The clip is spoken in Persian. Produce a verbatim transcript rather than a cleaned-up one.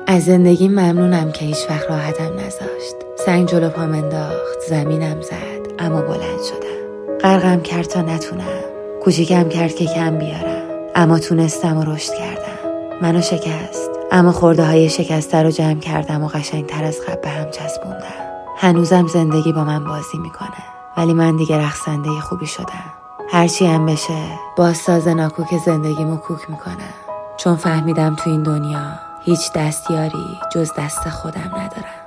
از زندگی ممنونم که هیچ وقت راحتم نذاشت. سنگ جلو پام انداخت، زمینم زد، اما بلند شدم. غرقم کرد تا نتونم، کوچیکم کرد که کم بیارم، اما تونستم و رشد کردم. منو شکست، اما خورده های شکسته رو جمع کردم و قشنگتر از قبل به هم چسبوندم. هنوزم زندگی با من بازی میکنه، ولی من دیگه رقصنده خوبی شدم. هرچی هم بشه باز ساز ناکوک زندگیمو کوک میکنم، چون فهمیدم تو این دنیا هیچ دستیاری جز دست خودم ندارم.